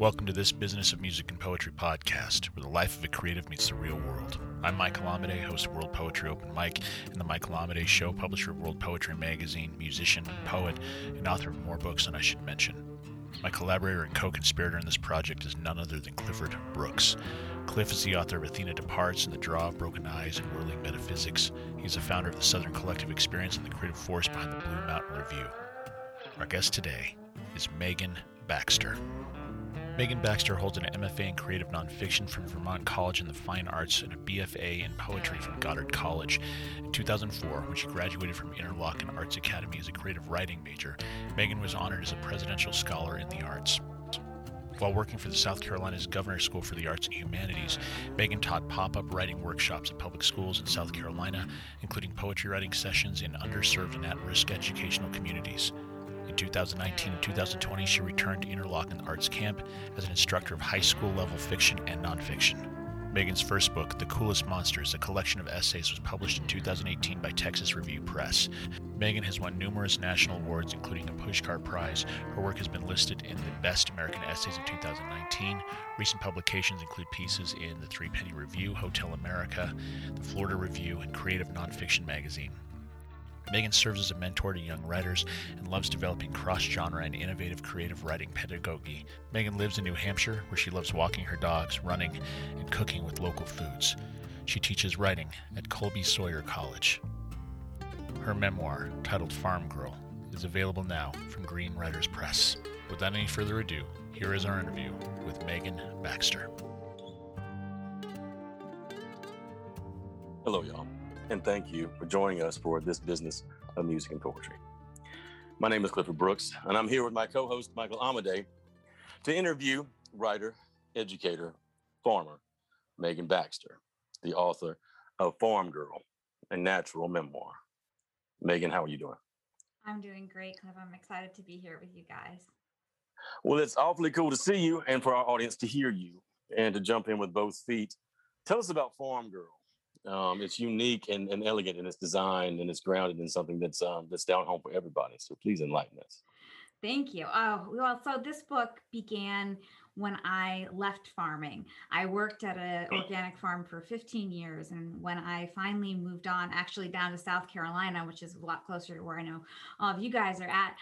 Welcome to this Business of Music and Poetry podcast, where the life of a creative meets the real world. I'm Michael Amade, host of World Poetry Open Mic and the Michael Amade Show, publisher of World Poetry Magazine, musician, poet, and author of more books than I should mention. My collaborator and co-conspirator in this project is none other than Clifford Brooks. Cliff is the author of Athena Departs and The Draw of Broken Eyes and Whirling Metaphysics. He's the founder of the Southern Collective Experience and the creative force behind the Blue Mountain Review. Our guest today is Megan Baxter. Megan Baxter holds an MFA in Creative Nonfiction from Vermont College in the Fine Arts and a BFA in Poetry from Goddard College. In 2004, when she graduated from Interlochen Arts Academy as a creative writing major, Megan was honored as a Presidential Scholar in the Arts. While working for the South Carolina's Governor's School for the Arts and Humanities, Megan taught pop-up writing workshops at public schools in South Carolina, including poetry writing sessions in underserved and at-risk educational communities. In 2019 and 2020, she returned to Interlochen Arts Camp as an instructor of high school-level fiction and nonfiction. Megan's first book, The Coolest Monsters, a collection of essays, was published in 2018 by Texas Review Press. Megan has won numerous national awards, including a Pushcart Prize. Her work has been listed in the Best American Essays of 2019. Recent publications include pieces in the Three Penny Review, Hotel America, the Florida Review, and Creative Nonfiction magazine. Megan serves as a mentor to young writers and loves developing cross-genre and innovative creative writing pedagogy. Megan lives in New Hampshire, where she loves walking her dogs, running, and cooking with local foods. She teaches writing at Colby Sawyer College. Her memoir, titled Farm Girl, is available now from Green Writers Press. Without any further ado, here is our interview with Megan Baxter. Hello, y'all. And thank you for joining us for this Business of Music and Poetry. My name is Clifford Brooks, and I'm here with my co-host, Michael Amade, to interview writer, educator, farmer, Megan Baxter, the author of Farm Girl, a natural memoir. Megan, how are you doing? I'm doing great, Cliff. I'm excited to be here with you guys. Well, it's awfully cool to see you and for our audience to hear you and to jump in with both feet. Tell us about Farm Girl. It's unique and elegant in its design, and it's grounded in something that's down home for everybody. So please enlighten us. Thank you. Oh, well, so this book began when I left farming. I worked at an organic farm for 15 years. And when I finally moved on, actually down to South Carolina, which is a lot closer to where I know all of you guys are at,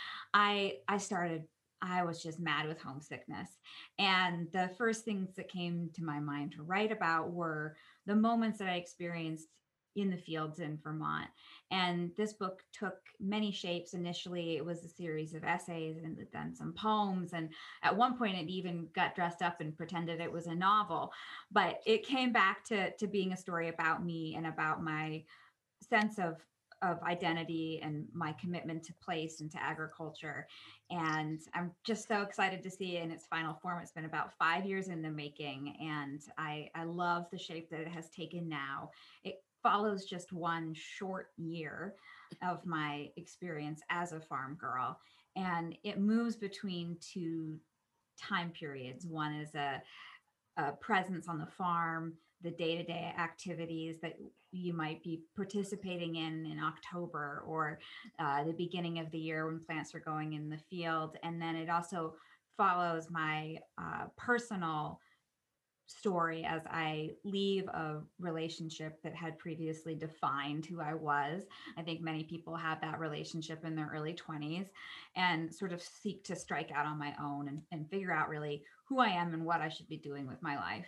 I was just mad with homesickness. And the first things that came to my mind to write about were the moments that I experienced in the fields in Vermont. And this book took many shapes. Initially, it was a series of essays and then some poems. And at one point, it even got dressed up and pretended it was a novel. But it came back to being a story about me and about my sense of identity and my commitment to place and to agriculture. And I'm just so excited to see it in its final form. It's been about 5 years in the making, and I love the shape that it has taken now. It follows just one short year of my experience as a farm girl, and it moves between two time periods. One is a presence on the farm, the day-to-day activities that you might be participating in October or the beginning of the year when plants are going in the field. And then it also follows my personal story as I leave a relationship that had previously defined who I was. I think many people have that relationship in their early 20s and sort of seek to strike out on my own and figure out really who I am and what I should be doing with my life.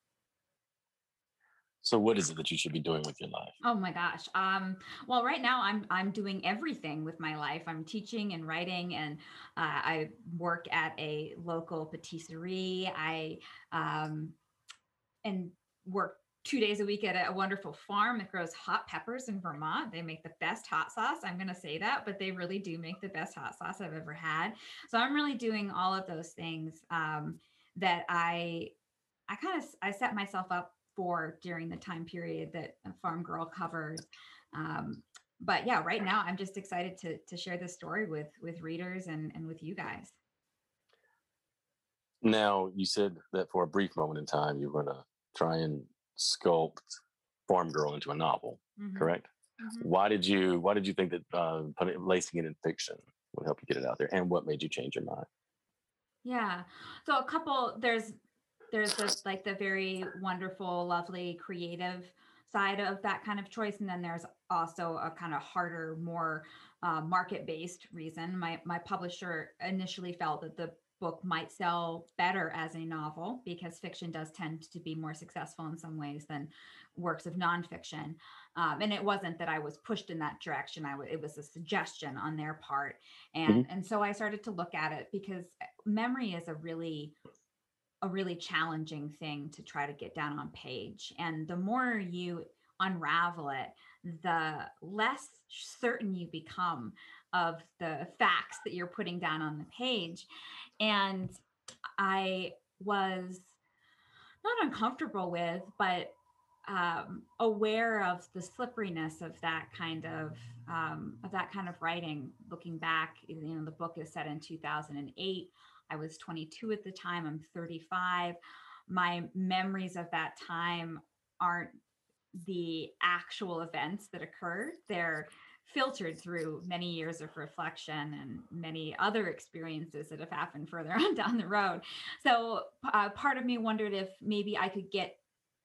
So what is it that you should be doing with your life? Oh my gosh. Well, right now I'm doing everything with my life. I'm teaching and writing, and I work at a local patisserie. I and work 2 days a week at a wonderful farm that grows hot peppers in Vermont. They make the best hot sauce. I'm going to say that, but they really do make the best hot sauce I've ever had. So I'm really doing all of those things that I set myself up for during the time period that Farm Girl covers. But yeah, right now I'm just excited to share this story with readers and with you guys. Now, you said that for a brief moment in time, you're going to try and sculpt Farm Girl into a novel, correct? Mm-hmm. Why did you think that lacing it in fiction would help you get it out there? And what made you change your mind? Yeah. So there's the very wonderful, lovely, creative side of that kind of choice, and then there's also a kind of harder, more market-based reason. My publisher initially felt that the book might sell better as a novel because fiction does tend to be more successful in some ways than works of nonfiction. And it wasn't that I was pushed in that direction. It was a suggestion on their part, and so I started to look at it because memory is a really challenging thing to try to get down on page. And the more you unravel it, the less certain you become of the facts that you're putting down on the page. And I was not uncomfortable with, but aware of the slipperiness of that kind of writing. Looking back, the book is set in 2008. I was 22 at the time. I'm 35. My memories of that time aren't the actual events that occurred. They're filtered through many years of reflection and many other experiences that have happened further on down the road. So part of me wondered if maybe I could get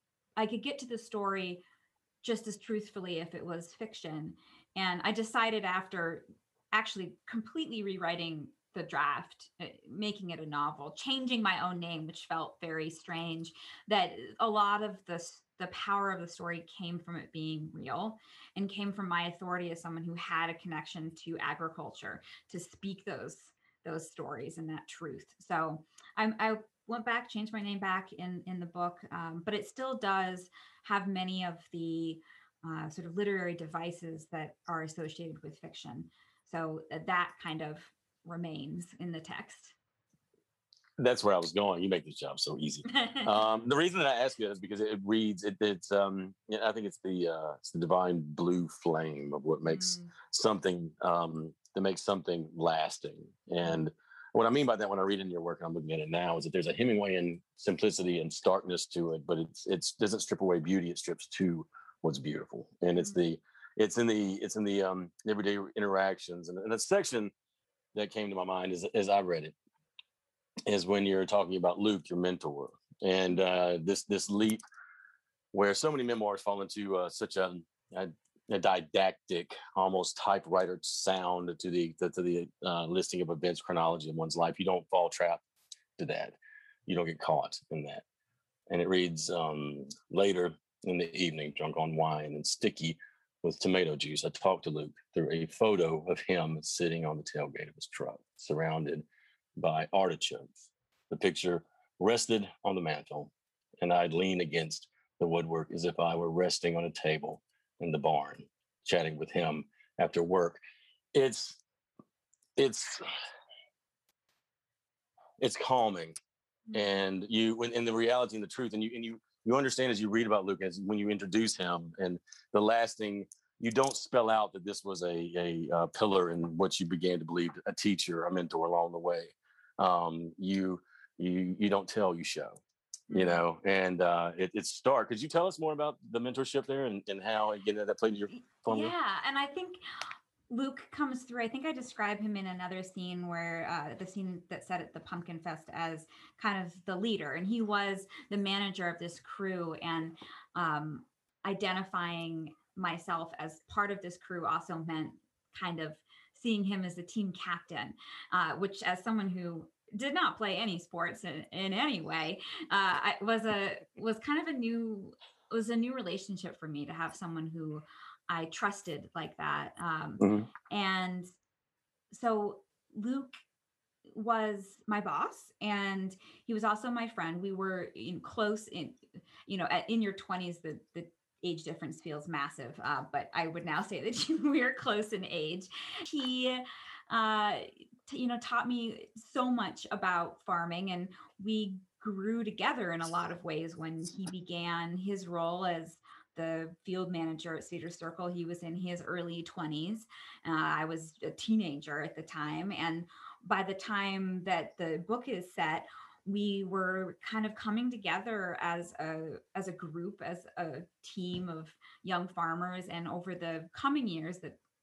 to the story just as truthfully if it was fiction. And I decided, after actually completely rewriting the draft, making it a novel, changing my own name, which felt very strange, that a lot of the power of the story came from it being real and came from my authority as someone who had a connection to agriculture to speak those stories and that truth. So I went back, changed my name back in the book, but it still does have many of the sort of literary devices that are associated with fiction. So that kind of remains in the text. That's where I was going. You make this job so easy. The reason that I ask you that is because it reads. It's. I think it's the divine blue flame of what makes something. That makes something lasting. And what I mean by that, when I read in your work, and I'm looking at it now, is that there's a Hemingwayan simplicity and starkness to it, but it doesn't strip away beauty. It strips to what's beautiful, and it's in the everyday interactions. And a section that came to my mind as I read it is when you're talking about Luke, your mentor, and this leap where so many memoirs fall into such a didactic, almost typewriter sound to the listing of events, chronology of one's life. You don't fall trap to that. You don't get caught in that. And it reads, later in the evening, drunk on wine and sticky with tomato juice, I talked to Luke through a photo of him sitting on the tailgate of his truck, surrounded by artichokes. The picture rested on the mantle, and I'd lean against the woodwork as if I were resting on a table in the barn, chatting with him after work. It's calming, and in the reality and the truth, and you understand as you read about Luke, as when you introduce him, and the last thing, you don't spell out that this was a pillar in what you began to believe, a teacher, a mentor along the way. You don't tell, you show, and it's stark. Could you tell us more about the mentorship there and how again that played in your formula? Yeah, and I think Luke comes through. I think I describe him in another scene where the scene that set at the Pumpkin Fest as kind of the leader, and he was the manager of this crew, and identifying myself as part of this crew also meant kind of seeing him as a team captain, which, as someone who did not play any sports in any way, was a new relationship for me to have someone who I trusted like that. And so Luke was my boss, and he was also my friend. We were close in your 20s, the age difference feels massive, but I would now say that we are close in age. He taught me so much about farming, and we grew together in a lot of ways. When he began his role as the field manager at Cedar Circle, he was in his early 20s. I was a teenager at the time, and by the time that the book is set, we were kind of coming together as a group, as a team of young farmers. And over the coming years, the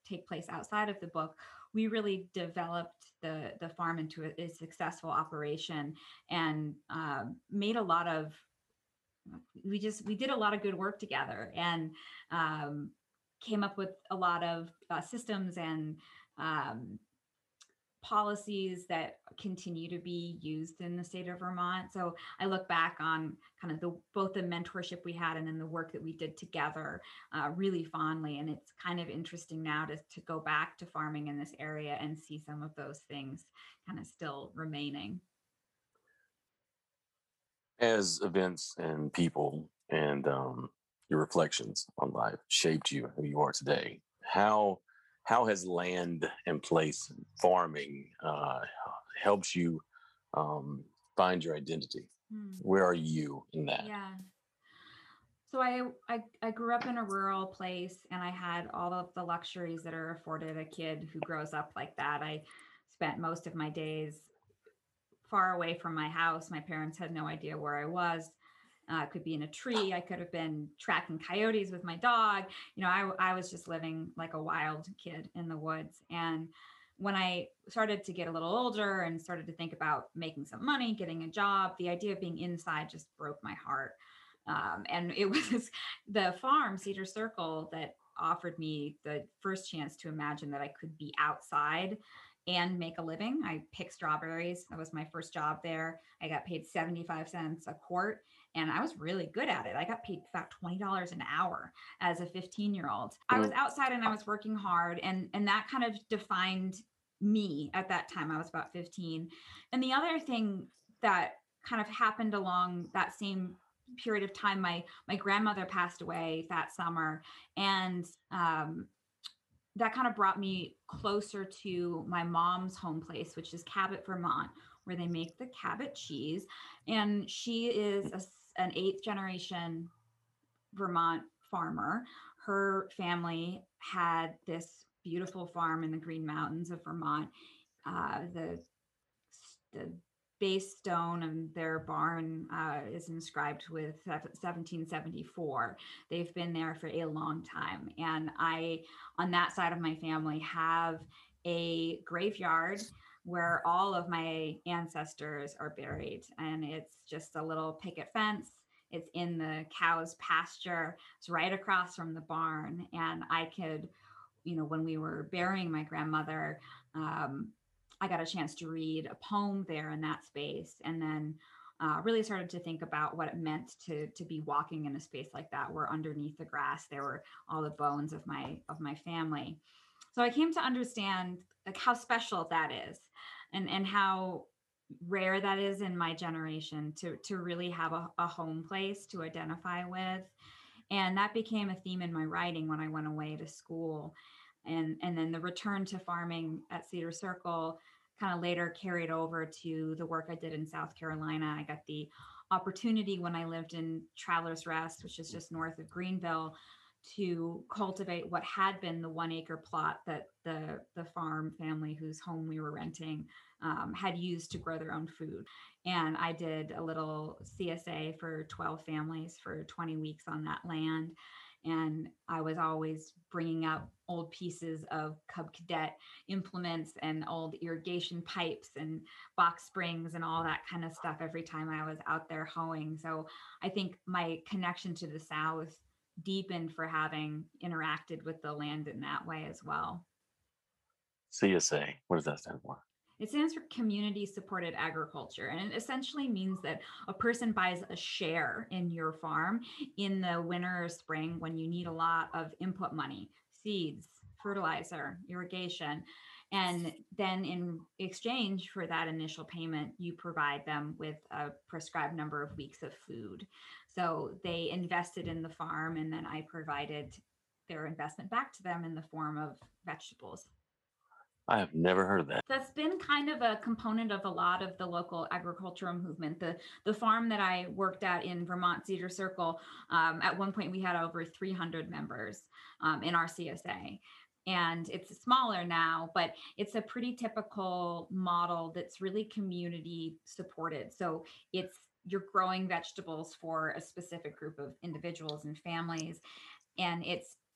take place outside of the book, we really developed the farm into a successful operation, and made a lot of we did a lot of good work together, and came up with a lot of systems and um, policies that continue to be used in the state of Vermont. So I look back on kind of both the mentorship we had and then the work that we did together really fondly. And it's kind of interesting now to go back to farming in this area and see some of those things kind of still remaining. As events and people and your reflections on life shaped you who you are today, how has land and place farming helped you find your identity? Where are you in that? Yeah. So I grew up in a rural place, and I had all of the luxuries that are afforded a kid who grows up like that. I spent most of my days far away from my house. My parents had no idea where I was. I could be in a tree. I could have been tracking coyotes with my dog. I was just living like a wild kid in the woods. And when I started to get a little older and started to think about making some money, getting a job, the idea of being inside just broke my heart. And it was the farm, Cedar Circle, that offered me the first chance to imagine that I could be outside and make a living. I picked strawberries. That was my first job there. I got paid 75 cents a quart, and I was really good at it. I got paid about $20 an hour as a 15-year-old. I was outside and I was working hard, and that kind of defined me at that time. I was about 15. And the other thing that kind of happened along that same period of time, my grandmother passed away that summer, and that kind of brought me closer to my mom's home place, which is Cabot, Vermont, where they make the Cabot cheese. And she is an 8th generation Vermont farmer. Her family had this beautiful farm in the Green Mountains of Vermont. The base stone of their barn is inscribed with 1774. They've been there for a long time. And I, on that side of my family, have a graveyard where all of my ancestors are buried. And it's just a little picket fence. It's in the cow's pasture. It's right across from the barn. And I could, when we were burying my grandmother, I got a chance to read a poem there in that space, and then really started to think about what it meant to be walking in a space like that, where underneath the grass there were all the bones of my family. So I came to understand like how special that is, and how rare that is in my generation to really have a home place to identify with. And that became a theme in my writing when I went away to school. And then the return to farming at Cedar Circle kind of later carried over to the work I did in South Carolina. I got the opportunity when I lived in Travelers Rest, which is just north of Greenville, to cultivate what had been the 1-acre plot that the farm family whose home we were renting had used to grow their own food. And I did a little CSA for 12 families for 20 weeks on that land. And I was always bringing up old pieces of Cub Cadet implements and old irrigation pipes and box springs and all that kind of stuff every time I was out there hoeing. So I think my connection to the South deepened for having interacted with the land in that way as well. CSA, what does that stand for? It stands for Community Supported Agriculture, and it essentially means that a person buys a share in your farm in the winter or spring when you need a lot of input money, seeds, fertilizer, irrigation. And then in exchange for that initial payment, you provide them with a prescribed number of weeks of food. So they invested in the farm, and then I provided their investment back to them in the form of vegetables. I have never heard of that. That's been kind of a component of a lot of the local agricultural movement. The farm that I worked at in Vermont, Cedar Circle, at one point we had over 300 members in our CSA. And it's smaller now, but it's a pretty typical model that's really community supported. So you're growing vegetables for a specific group of individuals and families. And it's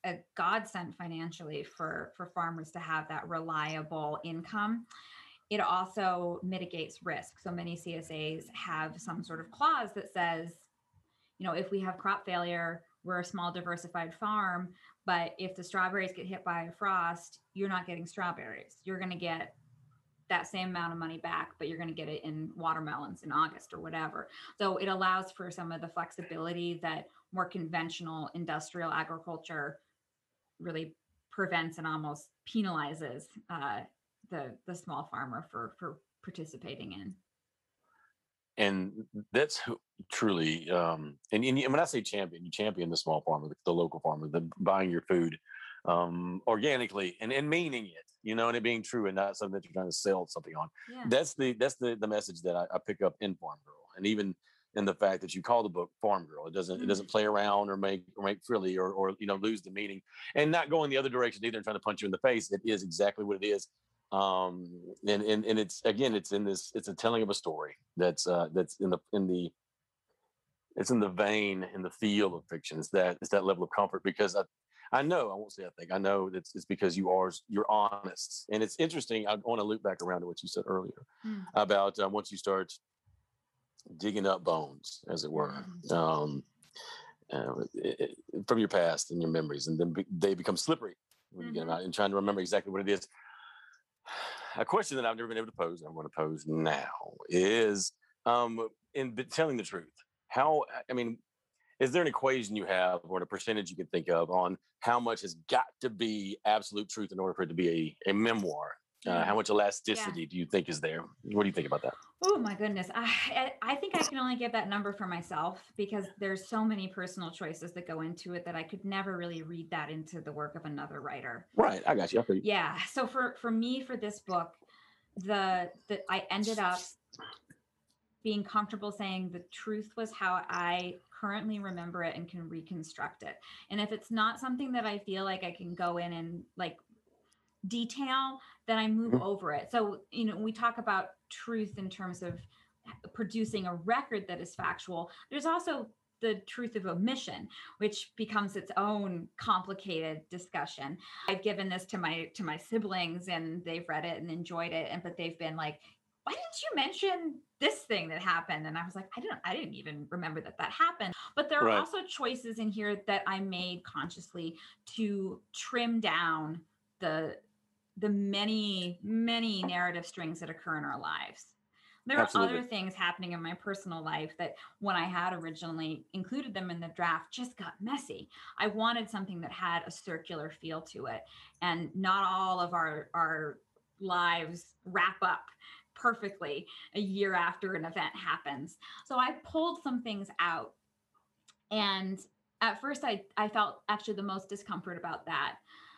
a godsend financially for farmers to have that reliable income. It also mitigates risk. So many CSAs have some sort of clause that says, if we have crop failure, we're a small diversified farm, but if the strawberries get hit by a frost, you're not getting strawberries. You're going to get that same amount of money back, but you're going to get it in watermelons in August or whatever. So it allows for some of the flexibility that more conventional industrial agriculture really prevents and almost penalizes the small farmer for participating in. And that's truly, and when I say champion, you champion the small farmer, the local farmer, the buying your food organically and meaning it, and it being true and not something that you're trying to sell something on. Yeah. That's the message that I pick up in Farm Girl, and even in the fact that you call the book Farm Girl. It doesn't play around or make frilly or lose the meaning, and not go in the other direction either and trying to punch you in the face. It is exactly what it is. And it's it's a telling of a story that's in the vein, in the feel of fiction. It's that level of comfort, because I know it's because you're honest. And it's interesting. I want to loop back around to what you said earlier about once you start digging up bones, as it were, from your past and your memories, and then they become slippery when you get them out and trying to remember exactly what it is. A question that I've never been able to pose, and I'm going to pose now, is in telling the truth. Is there an equation you have or a percentage you can think of on how much has got to be absolute truth in order for it to be a memoir? How much elasticity do you think is there? What do you think about that? Oh my goodness. I think I can only give that number for myself, because there's so many personal choices that go into it that I could never really read that into the work of another writer. Right. I got you. Yeah. So for me, for this book, I ended up being comfortable saying the truth was how I currently remember it and can reconstruct it. And if it's not something that I feel like I can go in and detail, then I move over it. So, we talk about truth in terms of producing a record that is factual. There's also the truth of omission, which becomes its own complicated discussion. I've given this to my siblings, and they've read it and enjoyed it. But they've been like, why didn't you mention this thing that happened? And I was like, I didn't even remember that happened. But there are also choices in here that I made consciously to trim down the many, many narrative strings that occur in our lives. There are other things happening in my personal life that, when I had originally included them in the draft, just got messy. I wanted something that had a circular feel to it, and not all of our lives wrap up perfectly a year after an event happens. So I pulled some things out, and at first I felt actually the most discomfort about that.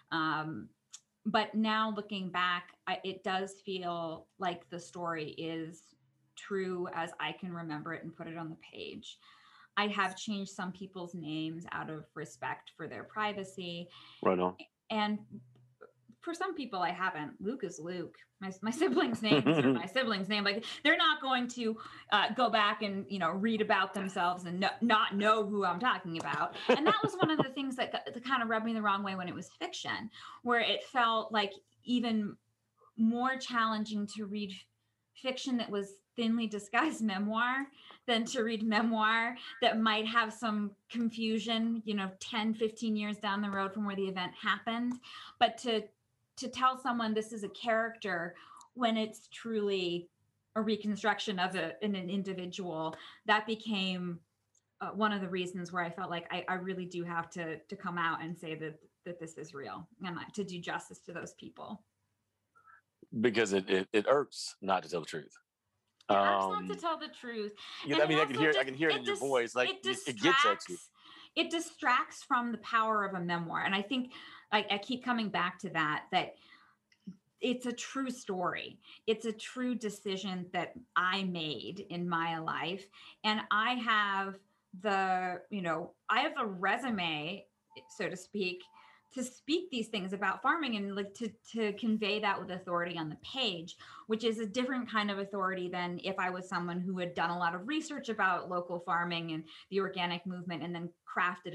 But now looking back, it does feel like the story is true as I can remember it and put it on the page. I have changed some people's names out of respect for their privacy. Right on. And for some people, I haven't. Luke is Luke. My siblings' names are my siblings' name. Like, they're not going to go back and read about themselves and not know who I'm talking about. And that was one of the things that kind of rubbed me the wrong way when it was fiction, where it felt like even more challenging to read fiction that was thinly disguised memoir than to read memoir that might have some confusion, 10, 15 years down the road from where the event happened. But to tell someone this is a character when it's truly a reconstruction of an individual, that became one of the reasons where I felt like I really do have to come out and say that this is real, and to do justice to those people. Because it irks not to tell the truth. It irks not to tell the truth. Yeah, I can hear it in your voice. Like, it gets at you. It distracts from the power of a memoir. And I think I keep coming back to that it's a true story. It's a true decision that I made in my life. And I have I have a resume, so to speak, to speak these things about farming and to convey that with authority on the page, which is a different kind of authority than if I was someone who had done a lot of research about local farming and the organic movement and then crafted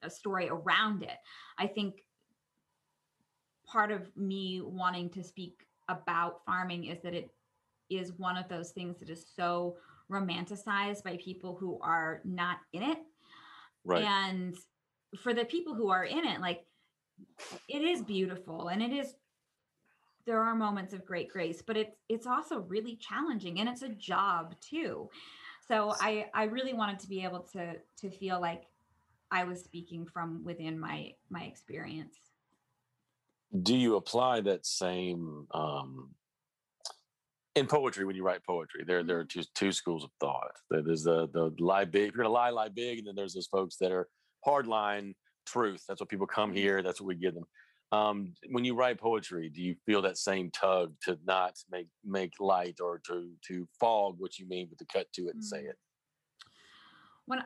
a story around it. I think part of me wanting to speak about farming is that it is one of those things that is so romanticized by people who are not in it. Right. And for the people who are in it, like, it is beautiful, and there are moments of great grace, but it's also really challenging, and it's a job too. So I really wanted to be able to feel like I was speaking from within my experience. Do you apply that same in poetry? When you write poetry, there are two schools of thought. There's the lie big. If you're gonna lie big, and then there's those folks that are hardline truth. That's what people come here. That's what we give them. When you write poetry, do you feel that same tug to not make light, or to fog what you mean, but to cut to it and say it? When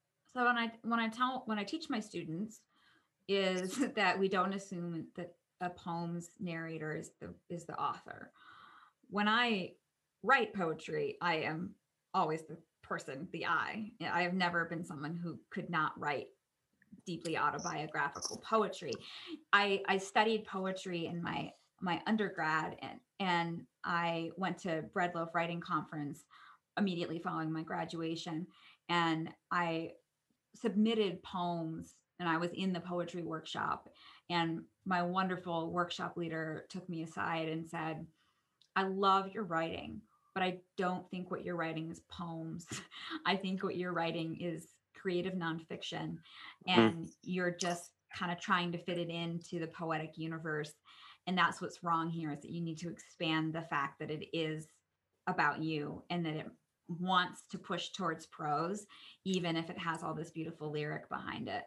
I teach my students is that we don't assume that a poem's narrator is the author. When I write poetry, I am always the person, the I. I have never been someone who could not write deeply autobiographical poetry. I studied poetry in my undergrad, and I went to Breadloaf Writing Conference immediately following my graduation, and I submitted poems, and I was in the poetry workshop, and my wonderful workshop leader took me aside and said, "I love your writing, but I don't think what you're writing is poems. I think what you're writing is creative nonfiction, and you're just kind of trying to fit it into the poetic universe. And that's what's wrong here, is that you need to expand the fact that it is about you, and that it wants to push towards prose, even if it has all this beautiful lyric behind it."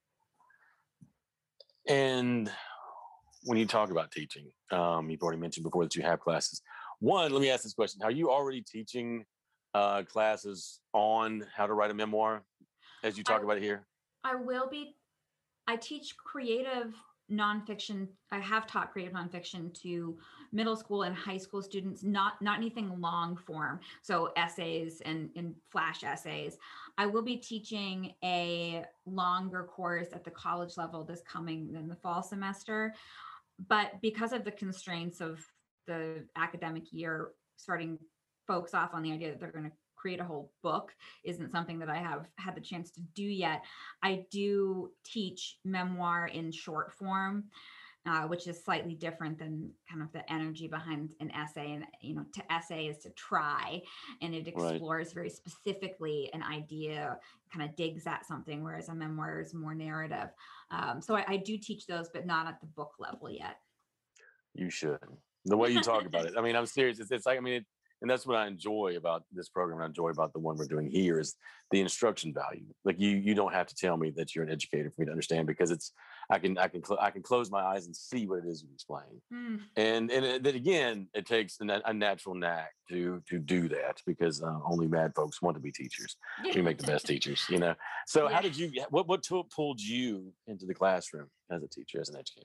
And when you talk about teaching, you've already mentioned before that you have classes. One, let me ask this question: are you already teaching classes on how to write a memoir, as you talk about it here? I will be. I teach creative nonfiction. I have taught creative nonfiction to middle school and high school students, not anything long form, so essays and flash essays. I will be teaching a longer course at the college level this coming in the fall semester, but because of the constraints of the academic year, starting folks off on the idea that they're going to create a whole book isn't something that I have had the chance to do yet. I do teach memoir in short form, which is slightly different than kind of the energy behind an essay. And, to essay is to try, and it explores very specifically an idea, kind of digs at something, whereas a memoir is more narrative. So I do teach those, but not at the book level yet. You should. The way you talk about it. I mean, I'm serious. It's like, and that's what I enjoy about this program. I enjoy about the one we're doing here is the instruction value. Like you don't have to tell me that you're an educator for me to understand, because I can close my eyes and see what it is you explain. And then again, it takes a natural knack to do that, because only mad folks want to be teachers. We make the best teachers, So How did you? What pulled you into the classroom as a teacher, as an educator?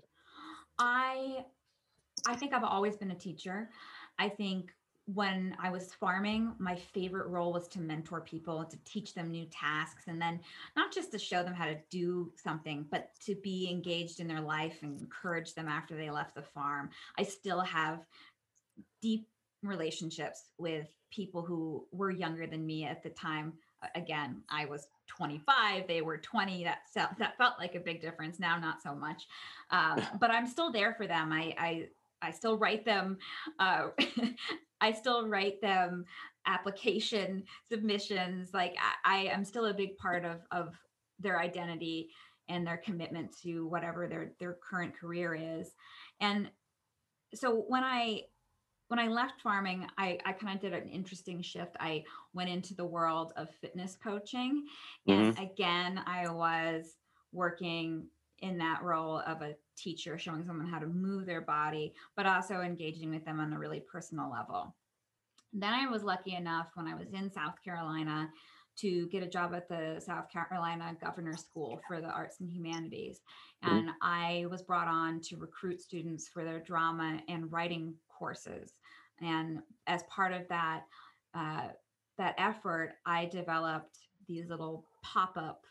I think I've always been a teacher. I think when I was farming, my favorite role was to mentor people, to teach them new tasks, and then not just to show them how to do something, but to be engaged in their life and encourage them after they left the farm. I still have deep relationships with people who were younger than me at the time. Again, I was 25, they were 20. That felt like a big difference. Now, not so much. But I'm still there for them. I still write them. I still write them application submissions. Like I am still a big part of their identity and their commitment to whatever their current career is. And so when I left farming, I kind of did an interesting shift. I went into the world of fitness coaching. And again, I was working in that role of a teacher, showing someone how to move their body, but also engaging with them on a really personal level. Then I was lucky enough, when I was in South Carolina, to get a job at the South Carolina Governor's School for the Arts and Humanities. And I was brought on to recruit students for their drama and writing courses. And as part of that effort, I developed these little pop-up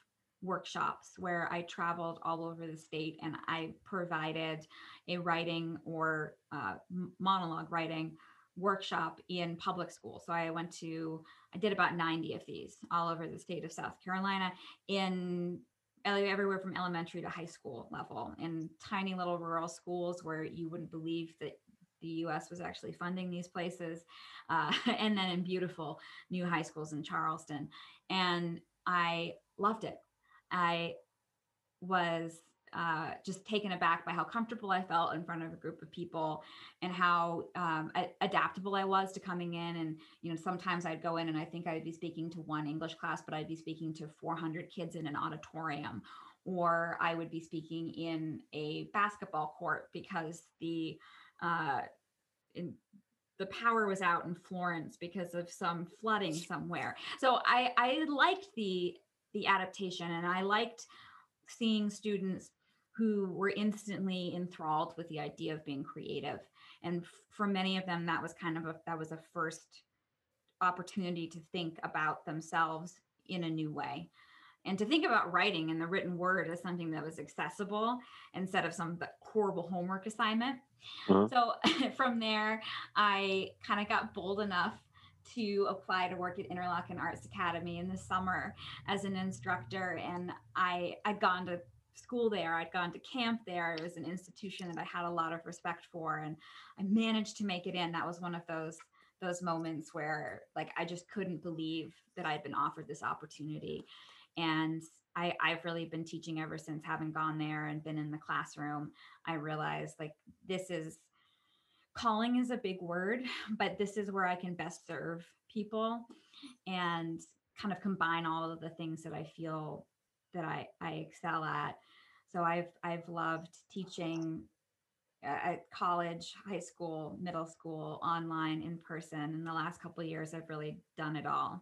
workshops where I traveled all over the state and I provided a writing or monologue writing workshop in public school. So I did about 90 of these all over the state of South Carolina in everywhere from elementary to high school level, in tiny little rural schools where you wouldn't believe that the U.S. was actually funding these places, and then in beautiful new high schools in Charleston. And I loved it. I was just taken aback by how comfortable I felt in front of a group of people, and how adaptable I was to coming in. And, sometimes I'd go in and I think I'd be speaking to one English class, but I'd be speaking to 400 kids in an auditorium, or I would be speaking in a basketball court because the power was out in Florence because of some flooding somewhere. So I liked the adaptation, and I liked seeing students who were instantly enthralled with the idea of being creative. And for many of them, that was a first opportunity to think about themselves in a new way, and to think about writing and the written word as something that was accessible instead of some horrible homework assignment. Uh-huh. So from there, I kind of got bold enough to apply to work at Interlochen Arts Academy in the summer as an instructor. And I'd gone to school there. I'd gone to camp there. It was an institution that I had a lot of respect for, and I managed to make it in. That was one of those moments where, like, I just couldn't believe that I'd been offered this opportunity. And I've really been teaching ever since, having gone there and been in the classroom. I realized, like, calling is a big word, but this is where I can best serve people and kind of combine all of the things that I feel that I excel at. So I've loved teaching at college, high school, middle school, online, in person. In the last couple of years, I've really done it all.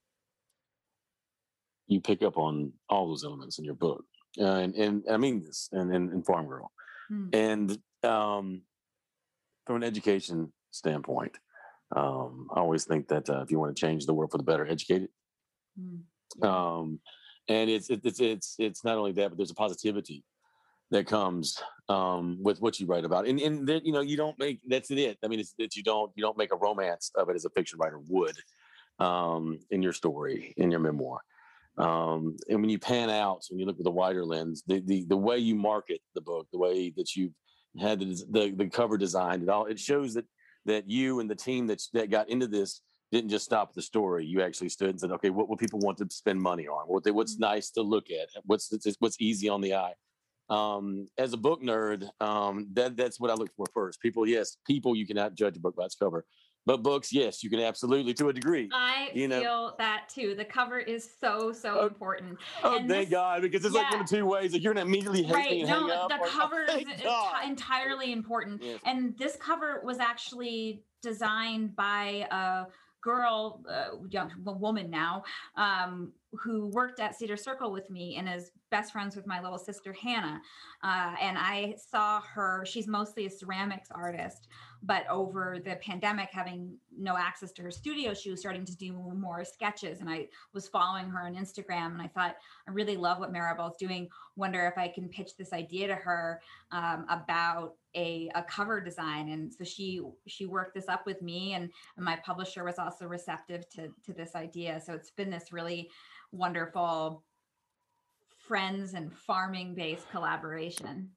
You pick up on all those elements in your book, and I mean this, and Farm Girl, and from an education standpoint, I always think that if you want to change the world for the better, educate it. Yeah. And it's not only that, but there's a positivity that comes with what you write about, and that, you don't make, that's it. I mean, it's that you don't make a romance of it as a fiction writer would in your story, in your memoir. And when you pan out, when you look with a wider lens, the way you market the book, the way that you've had the cover designed, it shows that you and the team that got into this didn't just stop at the story. You actually stood and said, okay, what will people want to spend money on? What's nice to look at? What's easy on the eye? As a book nerd, that's what I look for first. People, you cannot judge a book by its cover. But books, yes, you can absolutely, to a degree. I feel that too. The cover is so important. Oh, and thank God, because it's like one of two ways. Like, you're not immediately hang up. The cover is entirely important. Yes. And this cover was actually designed by a girl, a woman now, who worked at Cedar Circle with me and is best friends with my little sister, Hannah. And I saw her, she's mostly a ceramics artist, but over the pandemic, having no access to her studio, she was starting to do more sketches. And I was following her on Instagram, and I thought, I really love what Maribel's doing. Wonder if I can pitch this idea to her about a cover design. And so she worked this up with me, and my publisher was also receptive to this idea. So it's been this really wonderful friends and farming based collaboration.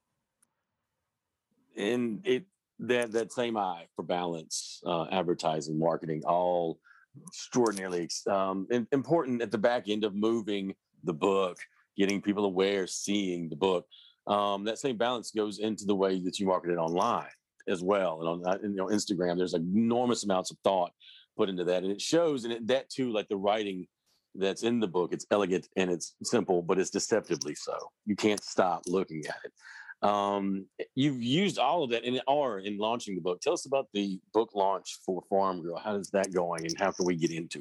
And that same eye for balance, advertising, marketing, all extraordinarily important at the back end of moving the book, getting people aware, seeing the book. That same balance goes into the way that you market it online as well. And on Instagram, there's enormous amounts of thought put into that. And it shows, and that too, like the writing that's in the book, it's elegant and it's simple, but it's deceptively so. You can't stop looking at it. You've used all of that in launching the book. Tell us about the book launch for Farm Girl. How is that going, and how can we get into it?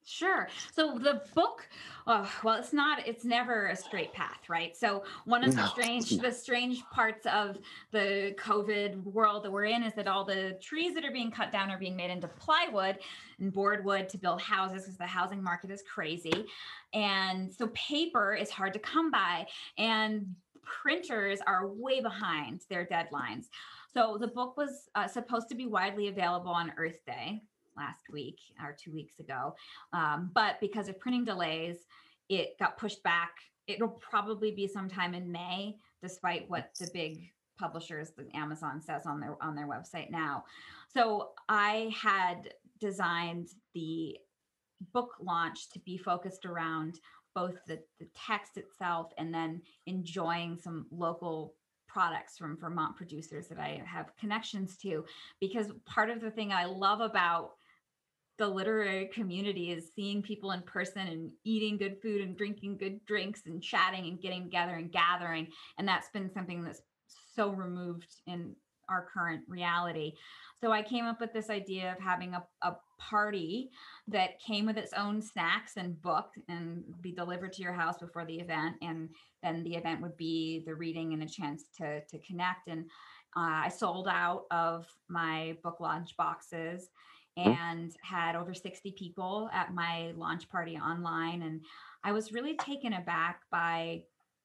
Sure. So the book, well, it's never a straight path, right? So one of No. the strange parts of the COVID world that we're in is that all the trees that are being cut down are being made into plywood and board wood to build houses because the housing market is crazy. And so paper is hard to come by, and printers are way behind their deadlines. So the book was supposed to be widely available on Earth Day last week or 2 weeks ago. But because of printing delays, it got pushed back. It'll probably be sometime in May, despite what the big publishers, the Amazon says on their website now. So I had designed the book launch to be focused around both the text itself and then enjoying some local products from Vermont producers that I have connections to. Because part of the thing I love about the literary community is seeing people in person and eating good food and drinking good drinks and chatting and getting together and gathering. And that's been something that's so removed in our current reality. So I came up with this idea of having a party that came with its own snacks and book and be delivered to your house before the event. And then the event would be the reading and a chance to connect. And I sold out of my book launch boxes and had over 60 people at my launch party online. And I was really taken aback by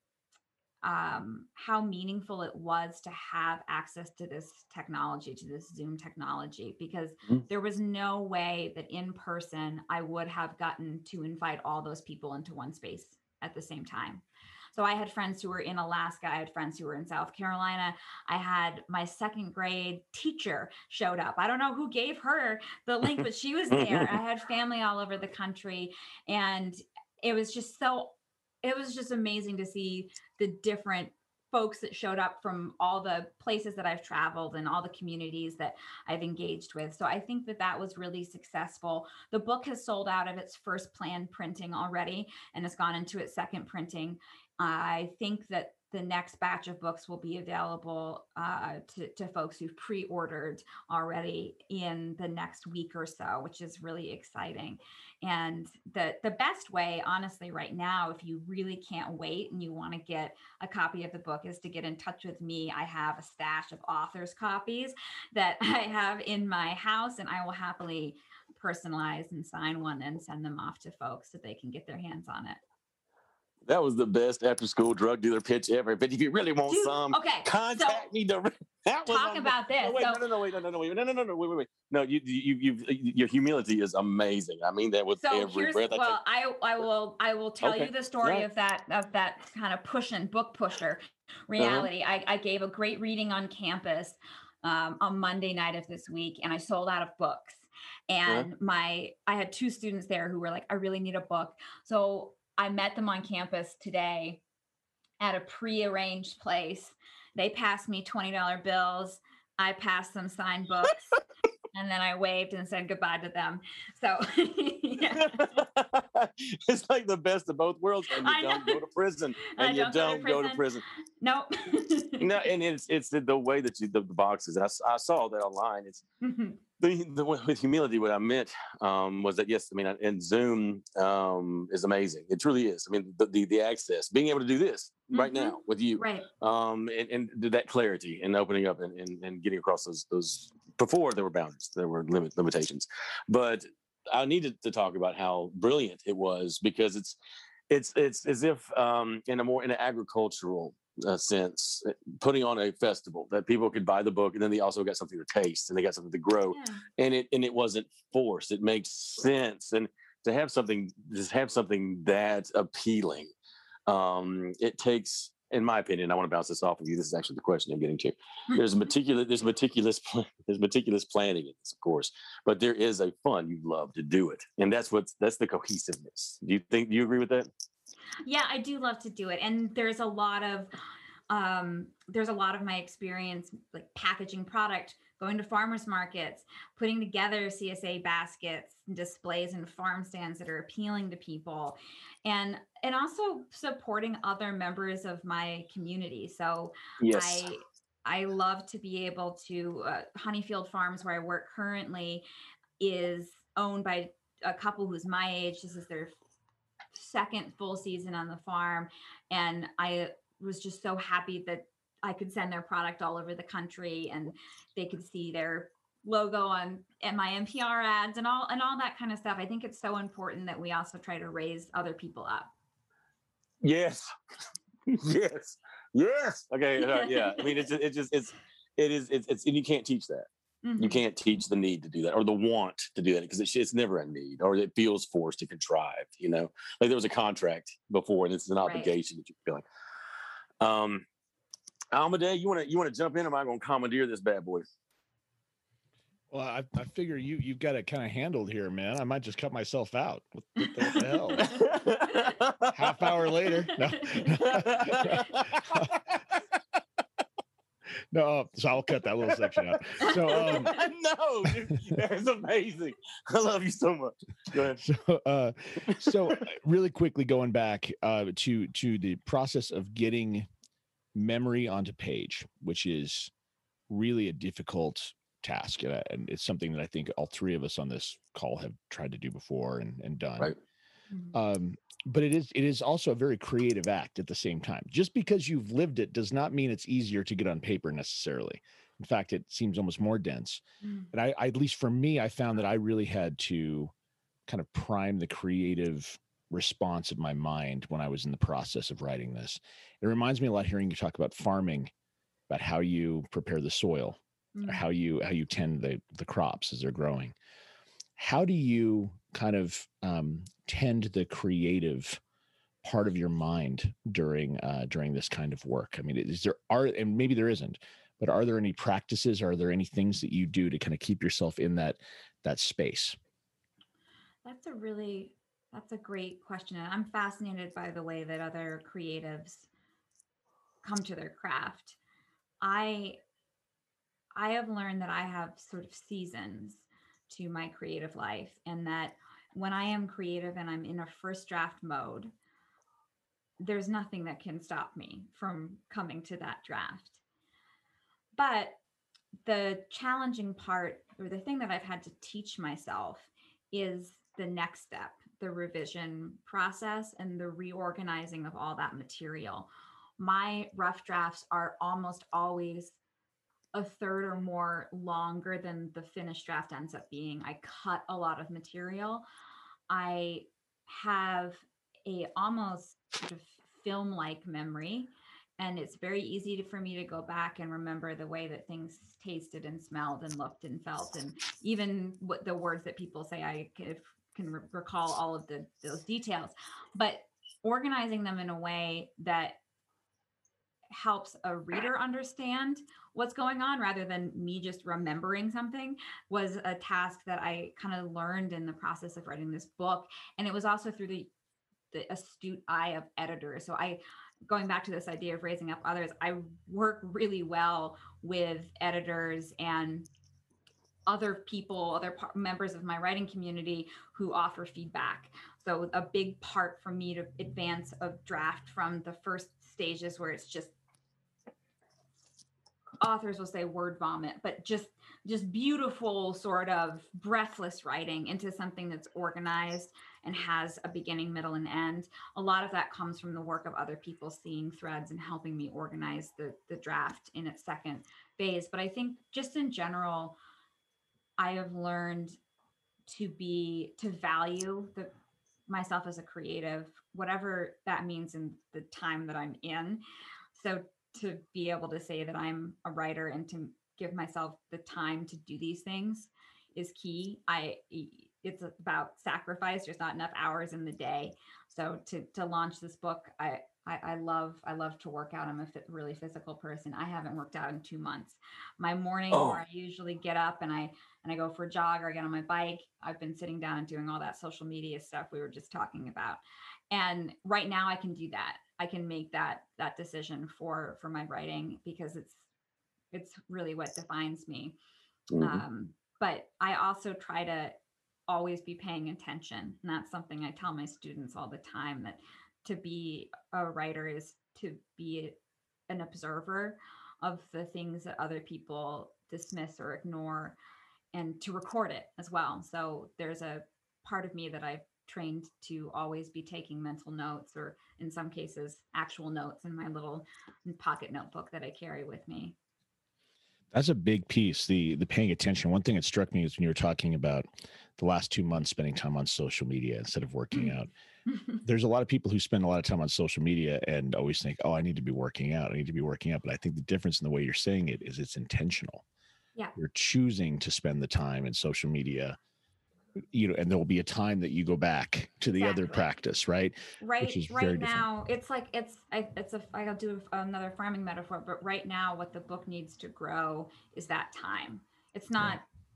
how meaningful it was to have access to this technology, to this Zoom technology, because there was no way that in person I would have gotten to invite all those people into one space at the same time. So I had friends who were in Alaska. I had friends who were in South Carolina. I had my second grade teacher showed up. I don't know who gave her the link, but she was there. I had family all over the country. And it was just amazing to see the different folks that showed up from all the places that I've traveled and all the communities that I've engaged with. So I think that was really successful. The book has sold out of its first planned printing already and has gone into its second printing. I think that the next batch of books will be available to folks who've pre-ordered already in the next week or so, which is really exciting. And the best way, honestly, right now, if you really can't wait and you want to get a copy of the book, is to get in touch with me. I have a stash of authors' copies that I have in my house, and I will happily personalize and sign one and send them off to folks so they can get their hands on it. That was the best after-school drug dealer pitch ever. But if you really want some, contact me directly. Talk about this. No, wait. No, your humility is amazing. I mean that with every breath. I will tell you the story of that kind of book pusher reality. I gave a great reading on campus on Monday night of this week, and I sold out of books. And I had 2 students there who were like, I really need a book. So I met them on campus today at a pre-arranged place. They passed me $20 bills. I passed them signed books. And then I waved and said goodbye to them. So yeah. It's like the best of both worlds. And you don't go to prison. And you don't go to prison. Nope. No, and it's the way that the boxes. And I saw that online. It's with humility. What I meant was that yes, I mean, and Zoom is amazing. It truly is. I mean, the access, being able to do this right now with you, right? And that clarity and opening up and getting across those. Before there were boundaries, there were limitations, but I needed to talk about how brilliant it was, because it's as if in an agricultural sense, putting on a festival that people could buy the book and then they also got something to taste and they got something to grow, and it wasn't forced. It makes sense, and to have something that appealing, it takes. In my opinion, I want to bounce this off of you. This is actually the question I'm getting to. There's meticulous planning in this, of course, but there is a fun. You love to do it, and that's the cohesiveness. Do you agree with that? Yeah, I do love to do it, and there's a lot of my experience, like packaging product, going to farmers markets, putting together CSA baskets, displays, and farm stands that are appealing to people, and also supporting other members of my community. So yes. I love to be able to Honeyfield Farms, where I work currently, is owned by a couple who's my age. This is their second full season on the farm. And I was just so happy that I could send their product all over the country and they could see their logo on and my NPR ads and all that kind of stuff. I think it's so important that we also try to raise other people up. Yes. Yes. Okay. Yeah. I mean, it's and you can't teach that. Mm-hmm. You can't teach the need to do that or the want to do that because it's never a need or it feels forced and contrived, like there was a contract before and it's an obligation that you're feeling. Amadei, you want to jump in or am I going to commandeer this bad boy? Well, I figure you've got it kind of handled here, man. I might just cut myself out. What the hell? Half hour later. No, so I'll cut that little section out. So no, dude, that's amazing. I love you so much. Go ahead. So really quickly going back to the process of getting memory onto page, which is really a difficult task, and it's something that I think all three of us on this call have tried to do before and done. Right. But it is also a very creative act at the same time. Just because you've lived it does not mean it's easier to get on paper necessarily. In fact, it seems almost more dense. And I at least for me, I found that I really had to kind of prime the creative response of my mind when I was in the process of writing this. It reminds me a lot hearing you talk about farming, about how you prepare the soil, or how you tend the crops as they're growing. How do you kind of tend the creative part of your mind during this kind of work? I mean, and maybe there isn't, but are there any practices? Are there any things that you do to kind of keep yourself in that space? That's a great question. And I'm fascinated by the way that other creatives come to their craft. I have learned that I have sort of seasons to my creative life, and that when I am creative and I'm in a first draft mode, there's nothing that can stop me from coming to that draft. But the challenging part, or the thing that I've had to teach myself, is the next step, the revision process and the reorganizing of all that material. My rough drafts are almost always a third or more longer than the finished draft ends up being. I cut a lot of material. I have a almost sort of film-like memory, and it's very easy for me to go back and remember the way that things tasted and smelled and looked and felt, and even what the words that people say. I can recall all of those details, but organizing them in a way that helps a reader understand what's going on rather than me just remembering something was a task that I kind of learned in the process of writing this book. And it was also through the astute eye of editors. So going back to this idea of raising up others, I work really well with editors and other people, members of my writing community who offer feedback. So a big part for me to advance a draft from the first stages where it's just, authors will say word vomit, but just beautiful sort of breathless writing into something that's organized and has a beginning, middle, and end. A lot of that comes from the work of other people seeing threads and helping me organize the draft in its second phase. But I think just in general, I have learned to value myself as a creative, whatever that means in the time that I'm in. So to be able to say that I'm a writer and to give myself the time to do these things is key. It's about sacrifice. There's not enough hours in the day. So to launch this book, I love to work out. I'm a really physical person. I haven't worked out in 2 months. My morning where I usually get up and I go for a jog or I get on my bike, I've been sitting down and doing all that social media stuff we were just talking about. And right now I can do that. I can make that decision for my writing because it's really what defines me. Mm-hmm. But I also try to always be paying attention. And that's something I tell my students all the time, that to be a writer is to be an observer of the things that other people dismiss or ignore, and to record it as well. So there's a part of me that I've trained to always be taking mental notes, or in some cases, actual notes in my little pocket notebook that I carry with me. That's a big piece, the paying attention. One thing that struck me is when you were talking about the last 2 months spending time on social media instead of working out. There's a lot of people who spend a lot of time on social media and always think, oh, I need to be working out. I need to be working out. But I think the difference in the way you're saying it is it's intentional. Yeah. You're choosing to spend the time in social media, and there will be a time that you go back to the other practice, right? Right now, it's like, I'll do another farming metaphor, but right now what the book needs to grow is that time. It's not,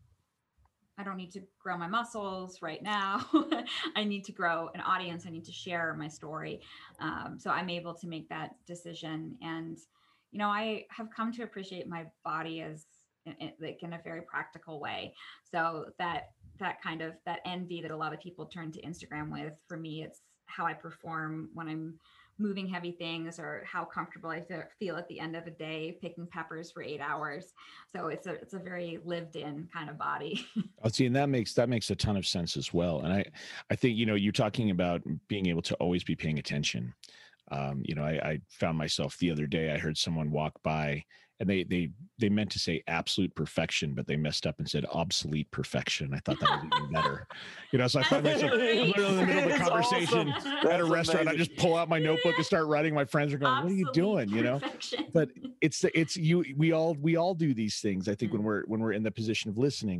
I don't need to grow my muscles right now. I need to grow an audience. I need to share my story. So I'm able to make that decision. And, I have come to appreciate my body as like in a very practical way. So that kind of that envy that a lot of people turn to Instagram with, for me, it's how I perform when I'm moving heavy things, or how comfortable I feel at the end of a day picking peppers for 8 hours. So it's a very lived in kind of body. Oh, see, and that makes a ton of sense as well. And I think, you're talking about being able to always be paying attention. I found myself the other day, I heard someone walk by and they meant to say absolute perfection, but they messed up and said obsolete perfection. I thought that was even better. So I find myself in the middle of a conversation at a restaurant. Amazing. I just pull out my notebook and start writing. My friends are going, obsolete, what are you doing? Perfection. But we all do these things, I think, when we're in the position of listening.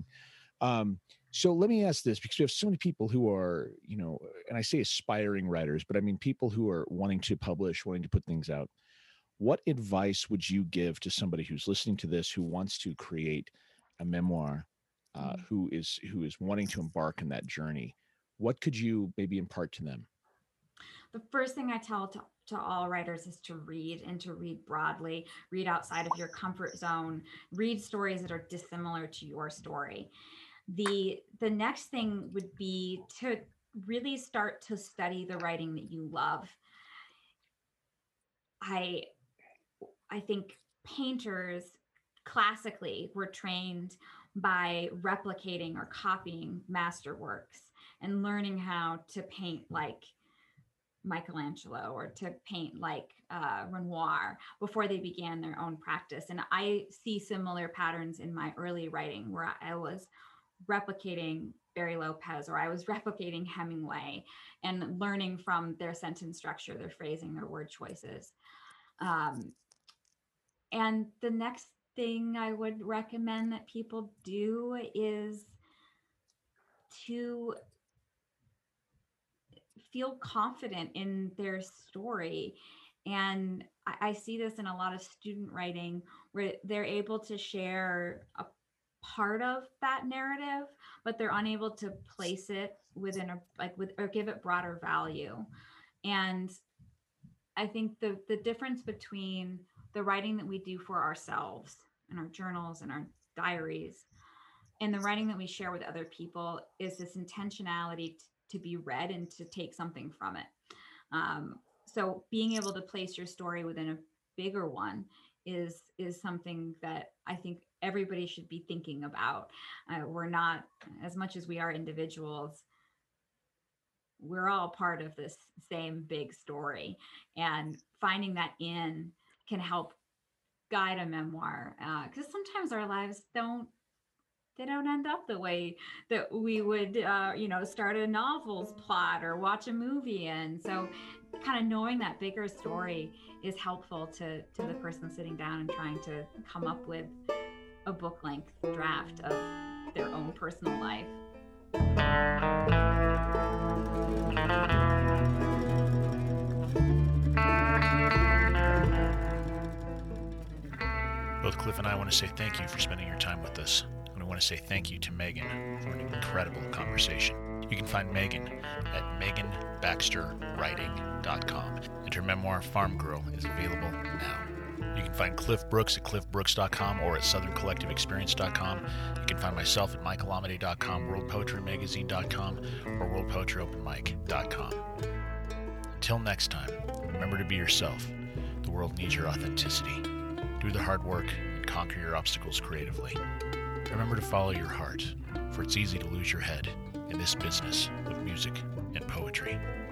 So let me ask this, because we have so many people who are, and I say aspiring writers, but I mean people who are wanting to publish, wanting to put things out. What advice would you give to somebody who's listening to this, who wants to create a memoir, who is wanting to embark on that journey? What could you maybe impart to them? The first thing I tell to all writers is to read, and to read broadly, read outside of your comfort zone, read stories that are dissimilar to your story. The next thing would be to really start to study the writing that you love. I think painters classically were trained by replicating or copying masterworks and learning how to paint like Michelangelo or to paint like Renoir before they began their own practice. And I see similar patterns in my early writing, where I was replicating Barry Lopez, or I was replicating Hemingway, and learning from their sentence structure, their phrasing, their word choices. And the next thing I would recommend that people do is to feel confident in their story. And I see this in a lot of student writing, where they're able to share a part of that narrative, but they're unable to place it within or give it broader value. And I think the difference between the writing that we do for ourselves in our journals and our diaries and the writing that we share with other people is this intentionality to be read and to take something from it. So being able to place your story within a bigger one is something that I think everybody should be thinking about. We're not, as much as we are individuals, we're all part of this same big story, and finding that can help guide a memoir. Because sometimes our lives don't end up the way that we would, start a novel's plot or watch a movie. And so kind of knowing that bigger story is helpful to the person sitting down and trying to come up with a book-length draft of their own personal life. Both Cliff and I want to say thank you for spending your time with us. And I want to say thank you to Megan for an incredible conversation. You can find Megan at meganbaxterwriting.com, and her memoir, Farm Girl, is available now. You can find Cliff Brooks at cliffbrooks.com or at southerncollectiveexperience.com. You can find myself at michaelamade.com, worldpoetrymagazine.com, or worldpoetryopenmic.com. Until next time, remember to be yourself. The world needs your authenticity. Do the hard work and conquer your obstacles creatively. Remember to follow your heart, for it's easy to lose your head in in this business of music and poetry.